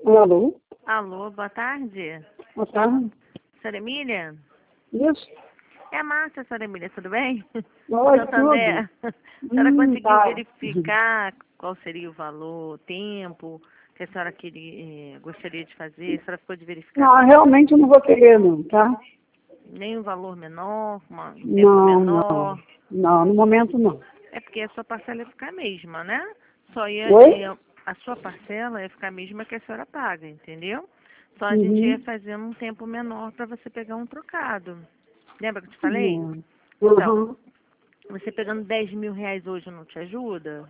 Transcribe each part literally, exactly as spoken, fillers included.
Alô? Alô, boa tarde. Boa tarde. Senhora Emília? Isso? É a Márcia, senhora Emília, tudo bem? Oi, Santander. tudo. A senhora Hum, conseguiu tá. verificar qual seria o valor, o tempo que a senhora queria, eh, gostaria de fazer? A senhora ficou de verificar Não, realmente eu não vou querer não, tá? nem um valor menor, uma- um tempo Não, menor? não. Não, no momento não. É porque a sua parcela ia ficar a mesma, né? Só ia, Oi? ia- a sua parcela ia ficar a mesma que a senhora paga, entendeu? Só a gente ia Uhum. fazer um tempo menor para você pegar um trocado. Lembra que eu te falei? Não. Então, Uhum. você pegando dez mil reais hoje não te ajuda?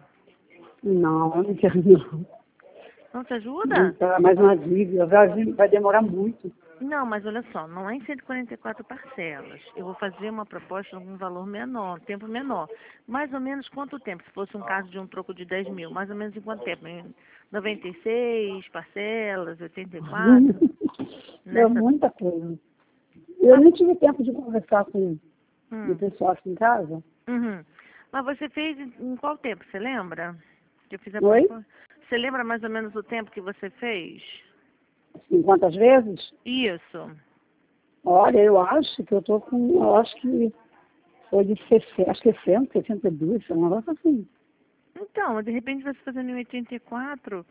Não, eu não quero não. Não te Não ajuda? tá mais uma dívida, vai vai demorar muito. Não, mas olha só, não é em cento e quarenta e quatro parcelas. Eu vou fazer uma proposta com um valor menor, tempo menor. Mais ou menos quanto tempo? Se fosse um caso de um troco de dez mil, mais ou menos em quanto tempo? Em noventa e seis parcelas, oitenta e quatro? É Nessa. muita coisa. Eu Mas, nem tive tempo de conversar com o hum, pessoal aqui em casa. uhum. Mas você fez em em qual tempo? Você lembra? Que eu fiz a Oi? proposta. Você lembra mais ou menos o tempo que você fez? Assim, quantas vezes? Isso. Olha, eu acho que eu tô com, eu acho que foi de sessenta, acho que sessenta, sessenta e dois, um negócio assim. Então, de repente você fazendo em oitenta e quatro,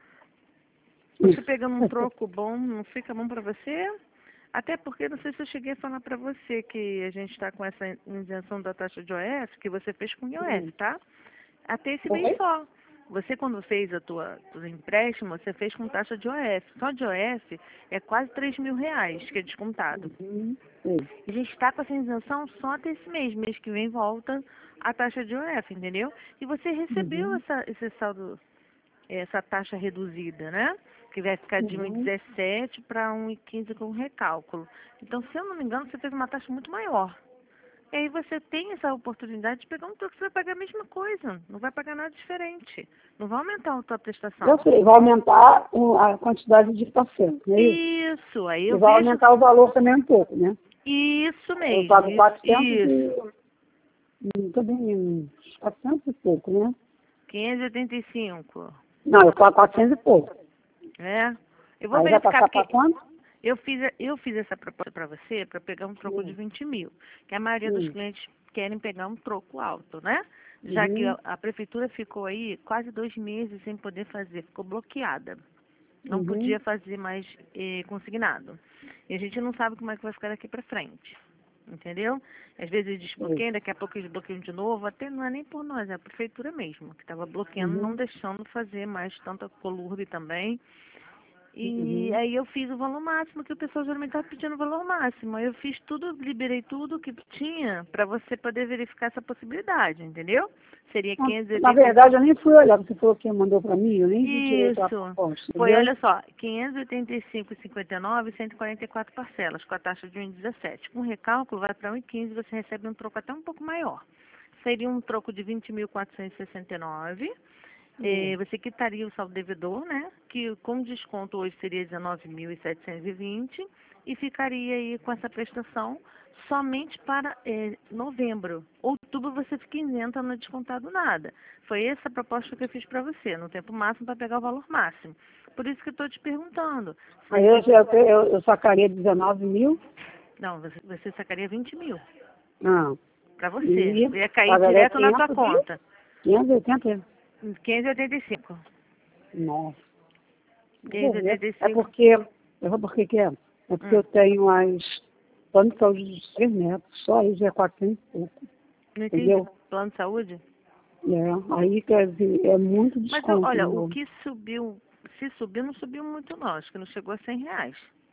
você pegando um troco bom, não fica bom para você? Até porque, não sei se eu cheguei a falar para você que a gente está com essa isenção da taxa de O S, que você fez com I O S, tá? Até esse mês Oi? só. Você, quando fez a tua, o empréstimo, você fez com taxa de O S. Só de O S é quase três mil reais que é descontado. Uhum. Sim. A gente está com essa isenção só até esse mês. Mês que vem volta a taxa de O F, entendeu? E você recebeu Uhum. essa, esse saldo, essa taxa reduzida, né? Que vai ficar de Uhum. um vírgula dezessete para um vírgula quinze com recálculo. Então, se eu não me engano, você fez uma taxa muito maior. E aí você tem essa oportunidade de pegar um troco, você vai pagar a mesma coisa. Não vai pagar nada diferente. Não vai aumentar a tua Eu prestação. sei, vai aumentar o- a quantidade de parcelas, não é isso? Isso, aí E eu vai vejo. aumentar o valor também um pouco, né? Isso Eu mesmo, pago isso, quatrocentos isso. e... hum, também uns quatrocentos e pouco, né? quinhentos e oitenta e cinco. Não, eu pago quatrocentos e pouco. É. Eu vou Aí vai verificar passar para porque quanto? eu fiz, eu fiz essa proposta para você para pegar um troco de Hum. vinte mil. Que a maioria dos Hum. clientes querem pegar um troco alto, né? Já que Uhum. a, a prefeitura ficou aí quase dois meses sem poder fazer, ficou bloqueada. Não Uhum. podia fazer mais eh, consignado. E a gente não sabe como é que vai ficar daqui para frente. Entendeu? Às vezes eles Sei. desbloqueiam, daqui a pouco eles bloqueiam de novo, até não é nem por nós, é a prefeitura mesmo, que estava bloqueando, não Uhum. deixando fazer mais tanta colurbe também. E Uhum. aí eu fiz o valor máximo, que o pessoal geralmente estava pedindo o valor máximo. Aí eu fiz tudo, liberei tudo que tinha para você poder verificar essa possibilidade, entendeu? Seria Ah, quinhentos e na oitenta e verdade, eu nem fui olhar, você falou que mandou para mim, eu nem vi direito a Isso. proposta, Foi, entendeu? olha só, quinhentos e oitenta e cinco vírgula cinquenta e nove e cento e quarenta e quatro parcelas, com a taxa de um vírgula dezessete. Com recálculo, vai para um vírgula quinze, você recebe um troco até um pouco maior. Seria um troco de vinte mil quatrocentos e sessenta e nove. Hum. Eh, você quitaria o saldo devedor, né? Que com desconto hoje seria dezenove mil setecentos e vinte e ficaria aí com essa prestação somente para eh, novembro. Outubro você fica isenta, não é descontado nada. Foi essa a proposta que eu fiz para você, no tempo máximo para pegar o valor máximo. Por isso que eu estou te perguntando. Se Aí eu, você... eu, eu, eu sacaria dezenove mil, Não, você, você sacaria vinte mil não, para você. e Ia cair pagaria direto na sua quinhentos e conta. quinhentos e oitenta. quinhentos e oitenta e cinco. Nossa, eu vou quinhentos e ver. oitenta e É cinco. porque, eu vou porque que é? É porque Hum. eu tenho as plano de saúde dos três metros, só aí já é quatrocentos e pouco, Não entendi. entendeu? Plano de saúde? É, aí quer dizer, é muito Mas eu- desconto, olha, o meu. que subiu, se subiu, não subiu muito não, acho que não chegou a cem reais.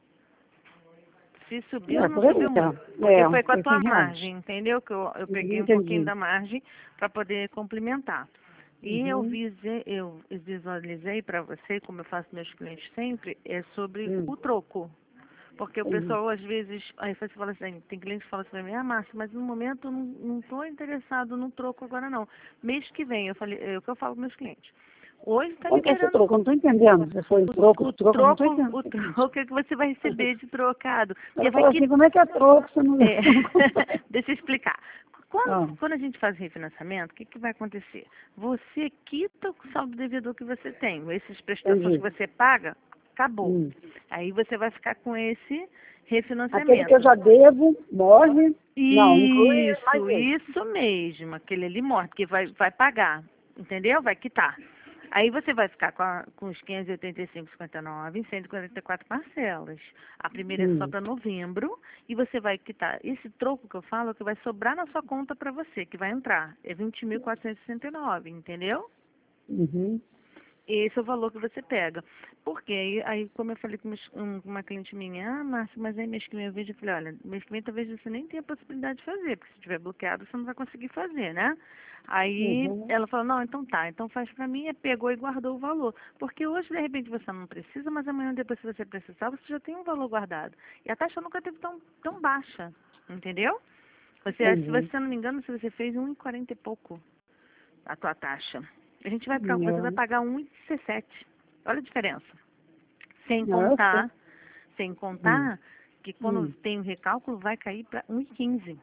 Se subiu, É, não por aí, subiu muito. é, Porque é, foi com a foi cem tua reais. margem, entendeu? Que eu, eu Uhum, peguei um pouquinho entendi. da margem para poder complementar. E eu, Uhum, vise, eu visualizei para você, como eu faço meus clientes sempre, é sobre hum, o troco. Porque o entendi. pessoal, às vezes, aí você fala assim, tem cliente que fala assim para mim, ah, Márcia, mas no momento eu não estou interessado no troco agora não. Mês que vem, eu falei, é o que eu falo para meus clientes. Hoje está Como que é esse liberando troco? Eu não estou entendendo. Você foi troco, o, o troco, eu não estou troco, entendendo. o troco é que você vai receber de trocado. Porque Ela vai falou que assim, como é que é troco? Você não... é, deixa eu explicar. Quando, ah, quando a gente faz refinanciamento, o que, que vai acontecer? Você quita o saldo devedor que você tem. Essas prestações que entendi. você paga, acabou. Hum. Aí você vai ficar com esse refinanciamento. Aquele que eu já devo, morre. Não, inclui mais Isso, esse. isso mesmo. Aquele ali morre, porque vai, vai pagar, entendeu? Vai quitar. Aí você vai ficar com, a, com os quinhentos e oitenta e cinco vírgula cinquenta e nove em cento e quarenta e quatro parcelas. A primeira é só Hum. para novembro e você vai quitar. Esse troco que eu falo é que vai sobrar na sua conta para você, que vai entrar. É vinte mil quatrocentos e sessenta e nove, entendeu? Uhum. Esse é o valor que você pega. Porque aí, aí como eu falei com umas- um- uma cliente minha, ah, Márcia, mas aí mês que vem eu vejo, eu falei, olha, mês que vem talvez você nem tenha possibilidade de fazer, porque se tiver bloqueado você não vai conseguir fazer, né? Aí Uhum. ela falou, não, então tá, então faz pra mim, e pegou e guardou o valor. Porque hoje, de repente, você não precisa, mas amanhã depois, se você precisar, você já tem um valor guardado. E a taxa nunca teve tão, tão baixa, entendeu? Você, se Entendi. você não me engano, se você fez um e quarenta e pouco a tua taxa. A gente vai, pra- você vai Não, pagar um e dezessete. Olha a diferença. Sem não, eu sei. contar, sem Hum. contar que quando Hum. tem o recálculo vai cair para um e quinze.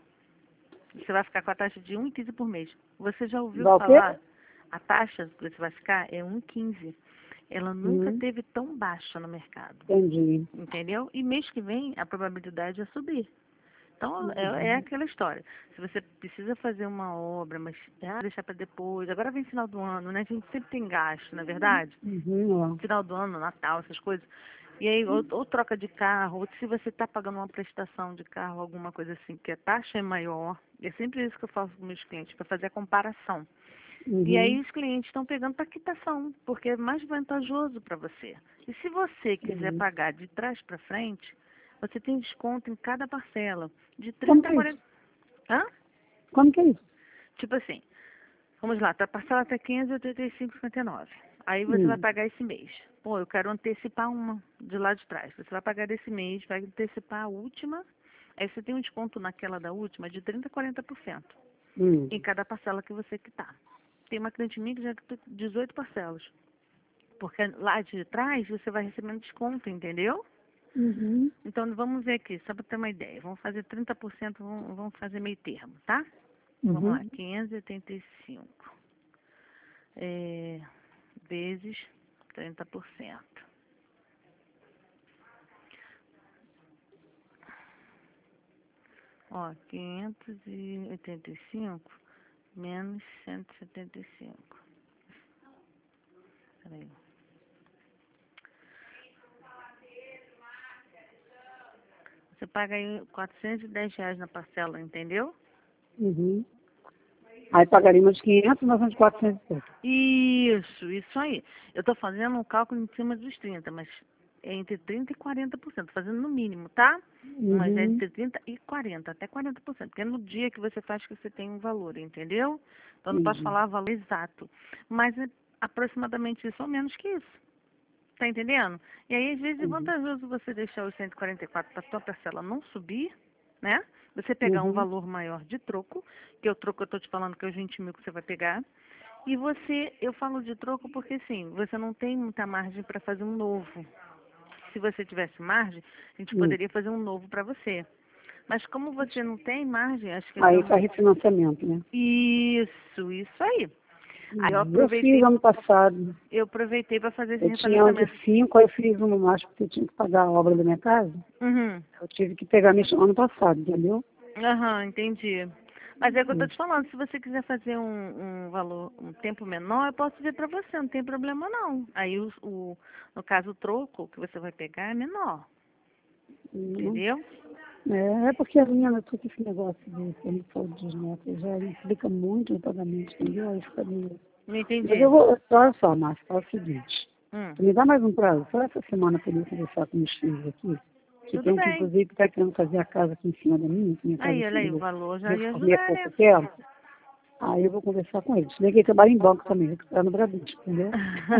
Você vai ficar com a taxa de um e quinze por mês. Você já ouviu Dá o quê? falar? A taxa que você vai ficar é um e quinze. Ela nunca Hum. teve tão baixa no mercado. Entendi. Entendeu? E mês que vem a probabilidade é subir. Então, é, é Uhum. aquela história. Se você precisa fazer uma obra, mas ah, deixar para depois, agora vem final do ano, né? A gente sempre tem gasto, não é verdade? Uhum. Final do ano, Natal, essas coisas. E aí, ou, ou troca de carro, ou se você está pagando uma prestação de carro, alguma coisa assim, que a taxa é maior. É sempre isso que eu faço com meus clientes, para fazer a comparação. E aí Uhum. os clientes estão pegando para quitação, porque é mais vantajoso para você. E se você quiser Uhum. pagar de trás para frente, você tem desconto em cada parcela, de Como que trinta a é isso? quarenta. Hã? Como que é isso? Tipo assim, vamos lá, tá parcela até quinhentos e oitenta e cinco vírgula cinquenta e nove. Aí você vai Hum. pagar esse mês. Pô, eu quero antecipar uma de lá de trás. Você vai pagar desse mês, vai antecipar a última. Aí você tem um desconto naquela da última de trinta a quarenta por cento Hum. em cada parcela que você quitar. Tem uma cliente minha que já quitou dezoito parcelas. Porque lá de trás você vai recebendo desconto, entendeu? Uhum. Então vamos ver aqui, só para ter uma ideia. Vamos fazer trinta por cento, vamos, vamos fazer meio termo, tá? Vamos lá, Uhum. quinhentos e oitenta e cinco. É, vezes trinta por cento. Ó, quinhentos e oitenta e cinco menos cento e setenta e cinco. Peraí. Você paga aí quatrocentos e dez reais na parcela, entendeu? Uhum. Aí pagaria uns quinhentos, nós vamos quatrocentos e pouco. Isso, isso aí. Eu estou fazendo um cálculo em cima dos trinta, mas é entre trinta e quarenta por cento, fazendo no mínimo, tá? Mas é Uhum. entre trinta e quarenta, até quarenta por cento, porque é no dia que você faz que você tem um valor, entendeu? Então eu não posso Entendi. falar o valor exato, mas é aproximadamente isso ou menos que isso. Tá entendendo? E aí, às vezes, é Uhum. vantajoso você deixar os cento e quarenta e quatro para a tua parcela não subir, né? Você pegar um Uhum. valor maior de troco, que é o troco que eu tô te falando que é os vinte mil que você vai pegar. E você, eu falo de troco porque, assim, você não tem muita margem para fazer um novo. Se você tivesse margem, a gente Hum. poderia fazer um novo para você. Mas como você não tem margem, acho que é Aí tão... faz refinanciamento, né? Isso, isso aí. Aí eu Uhum. Eu fiz aproveitei, ano passado. eu aproveitei para fazer esse Eu tinha um de refinanciamento. cinco, aí eu fiz um mais porque eu tinha que pagar a obra da minha casa. Uhum. Eu tive que pegar meu ano passado, entendeu? Aham, entendi. Mas é o que eu tô Hum. te falando, se você quiser fazer um, um valor, um tempo menor, eu posso ver pra você, não tem problema não. Aí o, o no caso o troco que você vai pegar é menor, Uhum. entendeu? É, é porque a minha, eu tô com esse negócio de plano de saúde dos netos, já implica muito no pagamento, entendeu? Aí fica meio... Não Mas entendi. eu vou, olha só, Márcio, fala o seguinte, Hum, tu me dá mais um prazo, só essa semana para eu conversar com meus filhos aqui, que tudo tem um que bem. inclusive está querendo fazer a casa aqui em cima da minha, que minha casa Aí, aqui, olha aí, o eu valor já ia reformei há ajudar, pouco né? tempo, aí eu vou conversar com eles. Se bem que ele trabalha em banco também, que está no Bradesco, entendeu?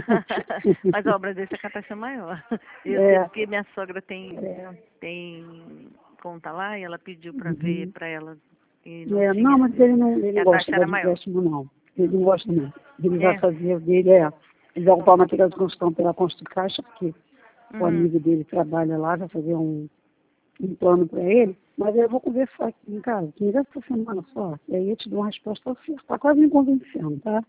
Mas a obra desse é com a taxa maior. Eu sei é, porque minha sogra tem, é, tem conta lá e ela pediu pra ver uhum. pra ela e não É, não, tinha. mas ele não, ele E não a gosta taxa de era maior. empréstimo, não. Ele não gosta, não. Ele vai É? fazer o dele, é. Ele vai ocupar o material de construção pela Constru Caixa, porque o Uhum. amigo dele trabalha lá, vai fazer um, um plano para ele, mas eu vou conversar aqui em casa, que essa semana só, e aí eu te dou uma resposta certa. Tá quase me convencendo, tá?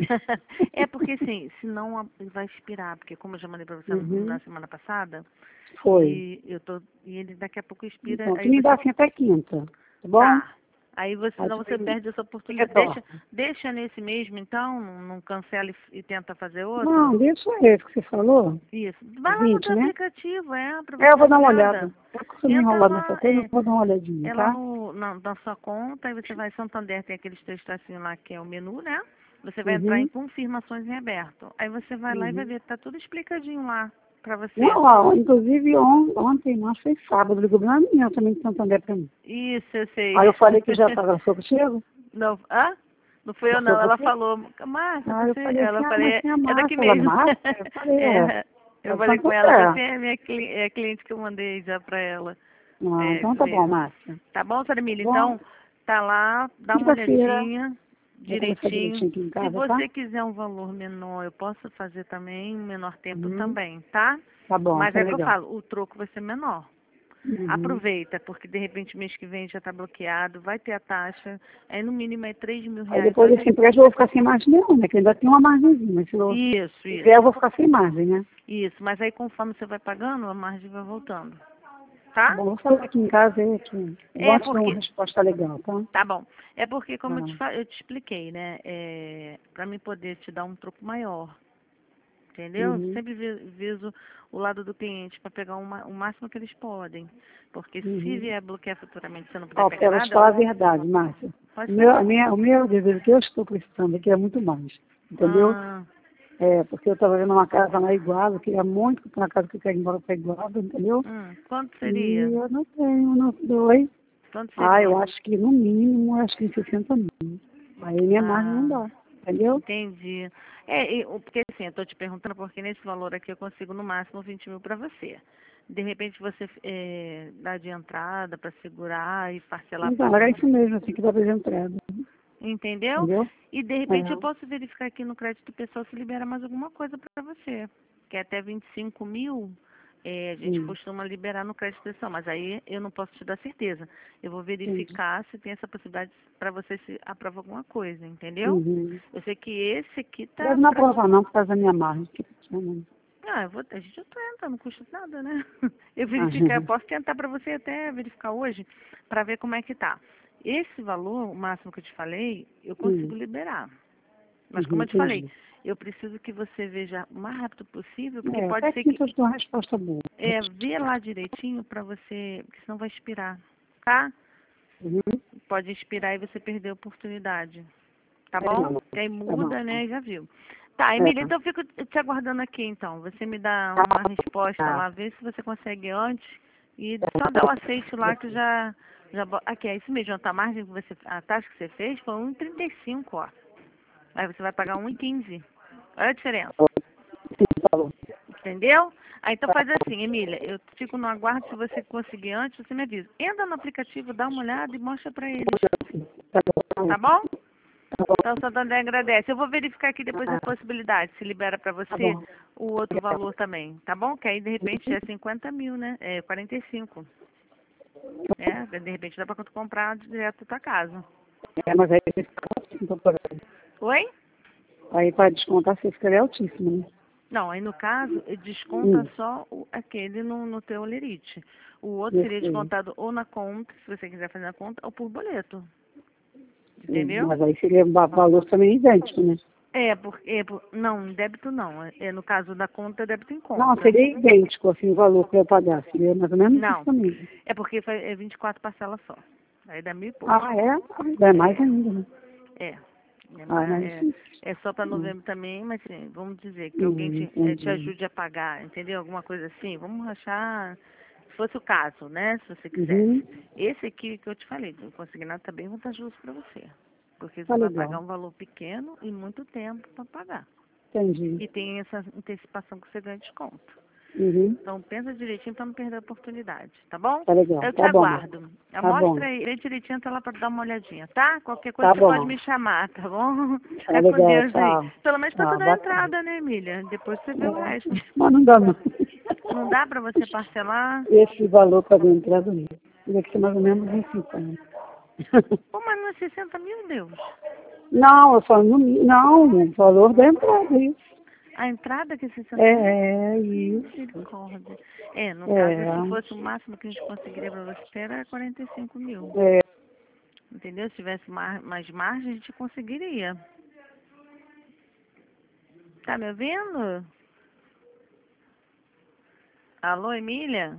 É porque, assim, senão a- vai expirar, porque como eu já mandei para você Uhum. na semana passada, Foi. e eu tô, e ele daqui a pouco expira, Então, tu aí me dá você assim até quinta, tá bom? tá. Aí você, Aí senão tu você me perde essa oportunidade. Deixa, retorna. deixa nesse mesmo, então, não, não cancela e, e tenta fazer outro. Não, deixa esse que você falou, Isso. o Vai lá no vinte, teu né? aplicativo, é, pra É, você eu dar vou dar uma uma olhada. olhada. É que eu sou meio Entra enrolada nessa lá, coisa, eu é, vou dar uma olhadinha, é lá tá? no, na, na sua conta, aí você vai em Santander, tem aqueles três tracinhos lá que é o menu, né? Você vai entrar em Uhum, confirmações em aberto. Aí você vai lá e vai uhum. ver, tá tudo explicadinho lá pra você. Não, ó, inclusive on, ontem, nós foi sábado, ligou pra minha também de Santander pra mim. Isso, eu sei. Aí eu falei que já estava sou contigo, Não, hã? Não fui eu já sou não, ela contigo. falou, Márcia, Aí eu você, falei assim, ela ah, mas falei, tem a é daqui Márcia, ela, mesmo. Márcia? Eu falei, é, É, é eu de falei com ela, você Santander. é minha cli- é cliente que eu mandei já pra ela. Ah, É, então isso tá bom, mesmo. Márcia. Tá bom, Saramília? Bom, Então, tá lá, dá uma quinta-feira, olhadinha vou conversar direitinho. direitinho aqui em Se casa, tá? você quiser um valor menor, eu posso fazer também, um menor tempo Uhum, também, tá? tá bom, Mas tá é que eu legal. falo, o troco vai ser menor. Uhum. Aproveita, porque de repente mês que vem já está bloqueado, vai ter a taxa, aí no mínimo é três mil Aí reais. depois Olha, desse empréstimo eu vou ficar sem margem nenhuma, que ainda tem uma margenzinha, mas se eu isso, tiver eu isso, vou ficar sem margem, né? isso. Mas aí conforme você vai pagando, a margem vai voltando, Tá tá? bom, vou falar aqui em casa aí, que eu É gosto de dar uma porque, resposta legal, tá? tá bom, é porque como eu te, Ah, fa- eu te expliquei, né, é, para mim poder te dar um troco maior, entendeu? uhum, Sempre vi- viso o lado do cliente para pegar uma- o máximo que eles podem. Porque se uhum. vier bloquear futuramente e você não puder Ó, pegar Pera, te nada, falar a verdade, Márcia. O pode meu, a falar. minha, o meu desejo que eu estou precisando aqui é muito mais, entendeu? Ah, É, porque eu estava vendo uma casa lá igual, eu queria muito comprar uma casa que eu quero ir embora para Iguala, entendeu? hum, quanto E seria? eu não tenho, não dou. Quanto Ah, eu seria? acho que no mínimo, eu acho que em sessenta mil. Aí minha margem não Ah, dá, entendeu? entendi. É, e o- porque assim, eu tô te perguntando porque nesse valor aqui eu consigo no máximo vinte mil para você. De repente você é, dá de entrada para segurar e parcelar Então, era pagando. isso mesmo, assim que dá para entrada, Entendeu? entendeu? E de repente eu É. posso verificar aqui no crédito pessoal se libera mais alguma coisa para você. Que é até vinte e cinco mil, é, a gente Hum, costuma liberar no crédito pessoal, mas aí eu não posso te dar certeza. Eu vou entendi. verificar se tem essa possibilidade para você se aprova alguma coisa, entendeu? Uhum. Eu sei que esse aqui tá Deve não pra... aprovar não, por causa da minha margem. Que pequena. Ah, eu vou... a gente tenta, não custa nada, né? Eu Ah, verificar, eu posso tentar para você até verificar hoje, para ver como é que tá. Esse valor, o máximo que eu te falei, eu consigo hum, liberar. Mas uhum, como eu te falei, entendi. eu preciso que você veja o mais rápido possível, porque É, pode até ser que que eu te dou uma resposta boa. é, vê lá direitinho para você, porque senão vai expirar, tá? Uhum. Pode expirar e você perder a oportunidade, tá É, bom? não, E aí tá bom. muda, né? Já viu. Tá, É, Emília, então eu fico te aguardando aqui então. Você me dá uma resposta tá. lá, vê se você consegue antes e só dá o aceite lá que já já bo- aqui é isso mesmo, a margem que você a taxa que você fez foi um e trinta e cinco, ó. Aí você vai pagar um e quinze. Olha a diferença. Sim, tá bom. Entendeu? Ah, então faz assim, Emília, eu fico no aguardo, se você conseguir antes, você me avisa. Entra no aplicativo, dá uma olhada e mostra pra eles, Tá bom. tá bom? Tá bom. Então o Santander agradece. Eu vou verificar aqui depois Ah, as possibilidades, se libera pra tá você bom. o outro valor também, tá bom? Que aí de repente é cinquenta mil, né? É quarenta e cinco. É, de repente dá pra tu comprar direto da tua casa. É, mas aí vai ficar altíssimo, por aí. Oi? Aí para descontar você ficaria altíssimo, né? Não, aí no caso, ele desconta Hum, só o- aquele no, no teu lerite. O outro eu seria sei. descontado ou na conta, se você quiser fazer na conta, ou por boleto. Hum, Entendeu? mas aí seria um va- valor também idêntico, né? É, porque, é, por- não, débito não. É, é no caso da conta, é débito em Não, conta. seria idêntico, assim, o valor que eu pagar. Seria mais ou menos isso Não, também. é porque fa- é vinte e quatro parcelas só. Aí dá mil e pouco. Ah, é? Ah, é mais É, ainda, né? é. É, Ah, ma- mais é, difícil. é só para Hum, novembro também, mas assim, vamos dizer que alguém hum, te, eh, te entendi. ajude a pagar, entendeu? Alguma coisa assim. Vamos achar, se fosse o caso, né? Se você quisesse. Uhum, Esse aqui que eu te falei, o consignado tá bem vantajoso para você. Porque tá você vai pagar legal. um valor pequeno e muito tempo para pagar. Entendi. E tem essa antecipação que você ganha desconto. Uhum, Então pensa direitinho para não perder a oportunidade, tá bom? tá legal. Eu te Tá bom, Marcos. aguardo. Tá bom. Mostra aí, vem direitinho, tá lá para dar uma olhadinha, tá? Qualquer coisa Tá você pode bom. me chamar, tá bom? Tá Fica com legal, Deus aí. tchau. Pelo menos para tu Tchau, dar a boa tarde. entrada, né, Emília? Depois você vê o É, resto. mas não dá não. Não dá para você parcelar? esse valor para a entrada do Rio. Teria que ser mais ou menos uns cinquenta. Pô, mas não é sessenta mil, Deus? Não, eu falo, no, não, o valor da entrada, isso. A entrada que é sessenta mil? É, isso. Misericórdia. É, no É, caso, se fosse o máximo que a gente conseguiria para você, era quarenta e cinco mil. é, Entendeu? Se tivesse mar mais margem, a gente conseguiria. Tá me ouvindo? Alô, Emília?